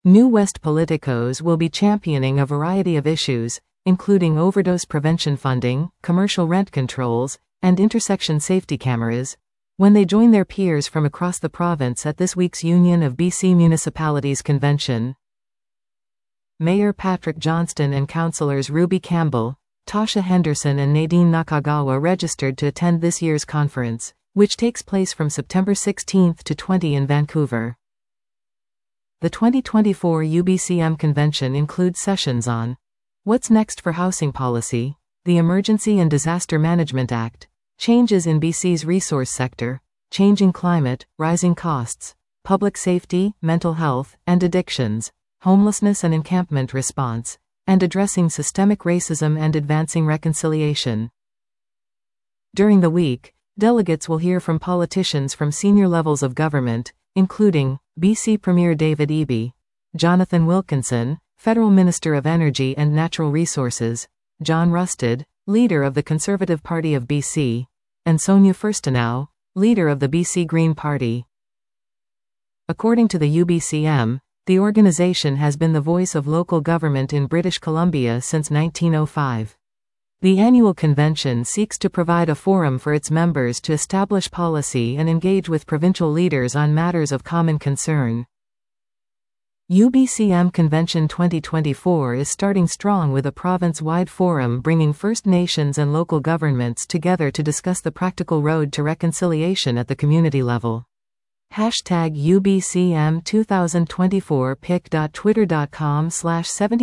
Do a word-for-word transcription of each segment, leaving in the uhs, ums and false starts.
New West politicos will be championing a variety of issues, including overdose prevention funding, commercial rent controls, and intersection safety cameras, when they join their peers from across the province at this week's Union of B C Municipalities convention. Mayor Patrick Johnston and councillors Ruby Campbell, Tasha Henderson and Nadine Nakagawa registered to attend this year's conference, which takes place from September sixteenth to twentieth in Vancouver. The twenty twenty-four U B C M convention includes sessions on what's next for housing policy, the Emergency and Disaster Management Act, changes in B C's resource sector, changing climate, rising costs, public safety, mental health, and addictions, homelessness and encampment response, and addressing systemic racism and advancing reconciliation. During the week, delegates will hear from politicians from senior levels of government, including B C Premier David Eby, Jonathan Wilkinson, Federal Minister of Energy and Natural Resources, John Rustad, leader of the Conservative Party of B C, and Sonia Furstenau, leader of the B C Green Party. According to the U B C M, the organization has been the voice of local government in British Columbia since nineteen oh five. The annual convention seeks to provide a forum for its members to establish policy and engage with provincial leaders on matters of common concern. U B C M Convention twenty twenty-four is starting strong with a province-wide forum bringing First Nations and local governments together to discuss the practical road to reconciliation at the community level. Hashtag U B C M twenty twenty-four pic.twitter.com slash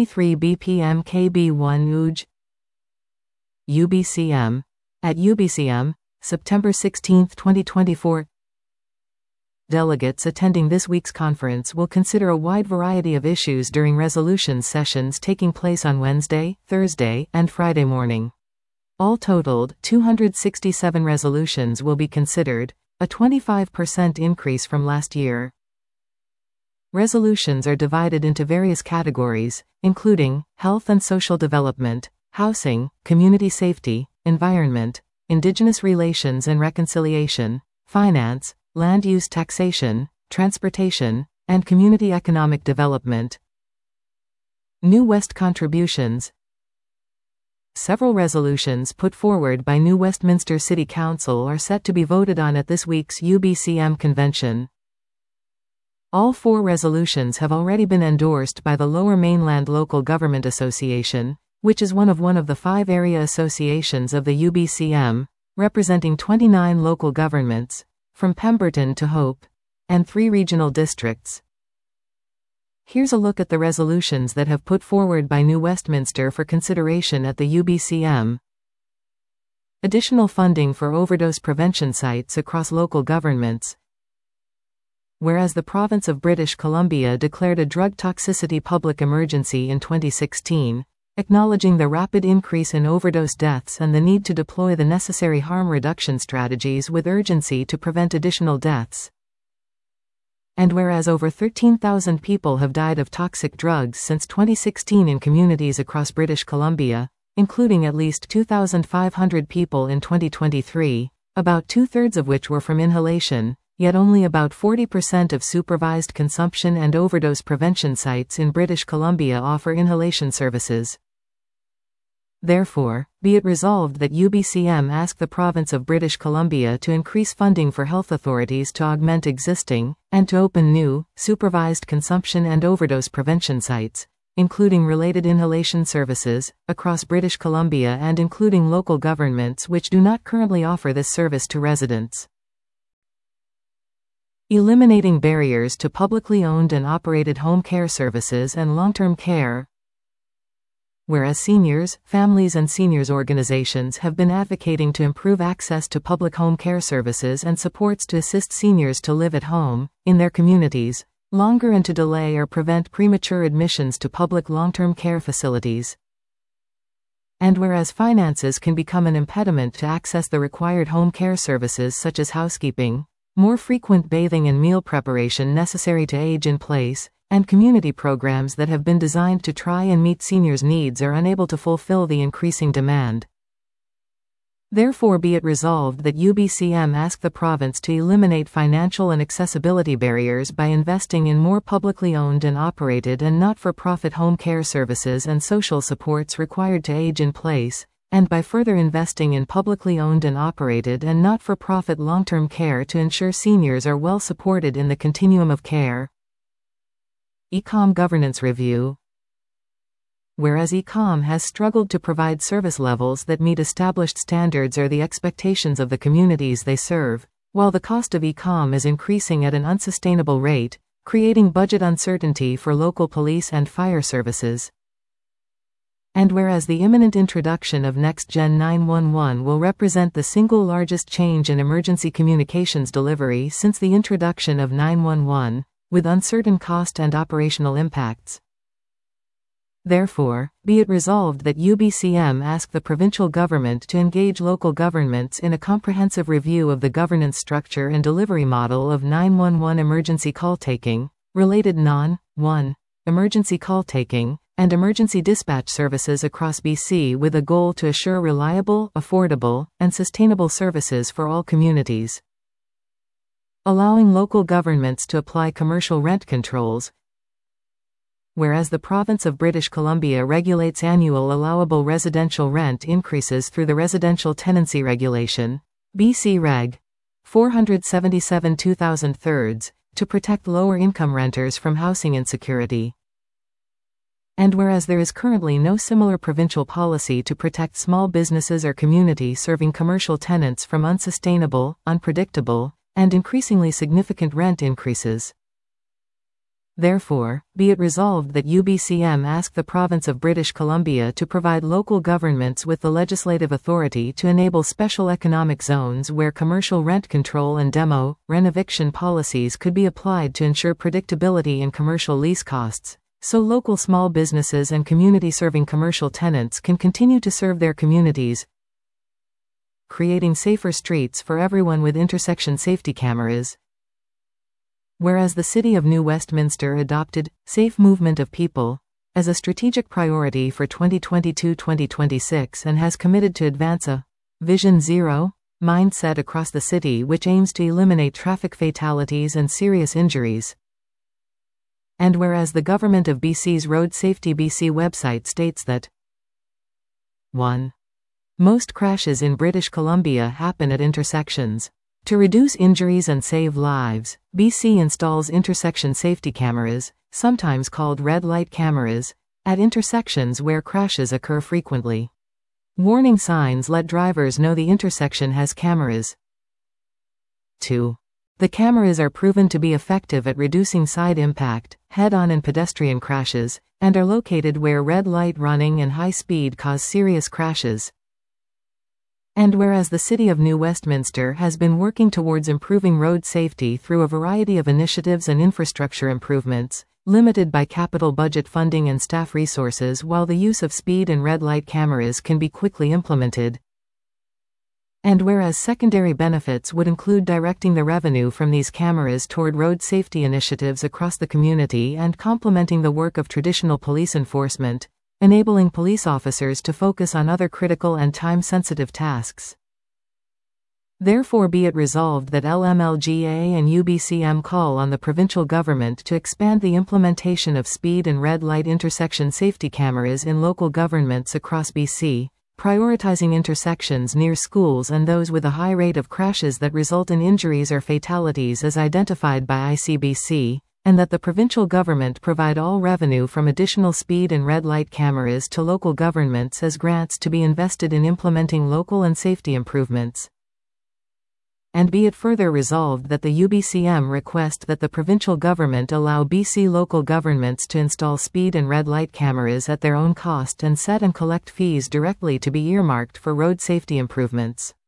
73bpmkb1uj U B C M. At U B C M, September sixteenth, twenty twenty-four. Delegates attending this week's conference will consider a wide variety of issues during resolutions sessions taking place on Wednesday, Thursday, and Friday morning. All totaled, two hundred sixty-seven resolutions will be considered, a twenty-five percent increase from last year. Resolutions are divided into various categories, including health and social development, housing, community safety, environment, Indigenous relations and reconciliation, finance, land use taxation, transportation, and community economic development. New West contributions. Several resolutions put forward by New Westminster City Council are set to be voted on at this week's U B C M convention. All four resolutions have already been endorsed by the Lower Mainland Local Government Association, which is one of one of the five area associations of the U B C M, representing twenty-nine local governments, from Pemberton to Hope, and three regional districts. Here's a look at the resolutions that have put forward by New Westminster for consideration at the U B C M. Additional funding for overdose prevention sites across local governments. Whereas the province of British Columbia declared a drug toxicity public emergency in twenty sixteen, acknowledging the rapid increase in overdose deaths and the need to deploy the necessary harm reduction strategies with urgency to prevent additional deaths. And whereas over thirteen thousand people have died of toxic drugs since twenty sixteen in communities across British Columbia, including at least two thousand five hundred people in twenty twenty-three, about two-thirds of which were from inhalation, yet only about forty percent of supervised consumption and overdose prevention sites in British Columbia offer inhalation services. Therefore, be it resolved that U B C M ask the province of British Columbia to increase funding for health authorities to augment existing, and to open new, supervised consumption and overdose prevention sites, including related inhalation services, across British Columbia and including local governments which do not currently offer this service to residents. Eliminating barriers to publicly owned and operated home care services and long-term care. Whereas seniors, families and seniors organizations have been advocating to improve access to public home care services and supports to assist seniors to live at home, in their communities, longer and to delay or prevent premature admissions to public long-term care facilities. And whereas finances can become an impediment to access the required home care services such as housekeeping, more frequent bathing and meal preparation necessary to age in place, and community programs that have been designed to try and meet seniors' needs are unable to fulfill the increasing demand. Therefore be it resolved that U B C M ask the province to eliminate financial and accessibility barriers by investing in more publicly owned and operated and not-for-profit home care services and social supports required to age in place, and by further investing in publicly owned and operated and not-for-profit long-term care to ensure seniors are well supported in the continuum of care. E COM Governance Review. Whereas E COM has struggled to provide service levels that meet established standards or the expectations of the communities they serve, while the cost of E COM is increasing at an unsustainable rate, creating budget uncertainty for local police and fire services. And whereas the imminent introduction of NextGen nine one one will represent the single largest change in emergency communications delivery since the introduction of nine one one, with uncertain cost and operational impacts. Therefore, be it resolved that U B C M ask the provincial government to engage local governments in a comprehensive review of the governance structure and delivery model of nine one one emergency call taking, related non one emergency call taking, and emergency dispatch services across B C with a goal to assure reliable, affordable, and sustainable services for all communities. Allowing local governments to apply commercial rent controls. Whereas the province of British Columbia regulates annual allowable residential rent increases through the Residential Tenancy Regulation, B C Reg. four seventy-seven two thousand three, to protect lower-income renters from housing insecurity. And whereas there is currently no similar provincial policy to protect small businesses or community serving commercial tenants from unsustainable, unpredictable, and increasingly significant rent increases. Therefore, be it resolved that U B C M ask the province of British Columbia to provide local governments with the legislative authority to enable special economic zones where commercial rent control and demo, rent-eviction policies could be applied to ensure predictability in commercial lease costs, so local small businesses and community-serving commercial tenants can continue to serve their communities, creating safer streets for everyone with intersection safety cameras. Whereas the City of New Westminster adopted Safe Movement of People as a strategic priority for twenty twenty-two to twenty twenty-six and has committed to advance a Vision Zero mindset across the city which aims to eliminate traffic fatalities and serious injuries. And whereas the Government of B C's Road Safety B C website states that one Most crashes in British Columbia happen at intersections. To reduce injuries and save lives, B C installs intersection safety cameras, sometimes called red light cameras, at intersections where crashes occur frequently. Warning signs let drivers know the intersection has cameras. two The cameras are proven to be effective at reducing side impact, head-on and pedestrian crashes, and are located where red light running and high speed cause serious crashes. And whereas the City of New Westminster has been working towards improving road safety through a variety of initiatives and infrastructure improvements, limited by capital budget funding and staff resources while the use of speed and red light cameras can be quickly implemented. And whereas secondary benefits would include directing the revenue from these cameras toward road safety initiatives across the community and complementing the work of traditional police enforcement, enabling police officers to focus on other critical and time-sensitive tasks. Therefore be it resolved that L M L G A and U B C M call on the provincial government to expand the implementation of speed and red light intersection safety cameras in local governments across B C, prioritizing intersections near schools and those with a high rate of crashes that result in injuries or fatalities as identified by I C B C, and that the provincial government provide all revenue from additional speed and red light cameras to local governments as grants to be invested in implementing local and safety improvements. And be it further resolved that the U B C M request that the provincial government allow B C local governments to install speed and red light cameras at their own cost and set and collect fees directly to be earmarked for road safety improvements.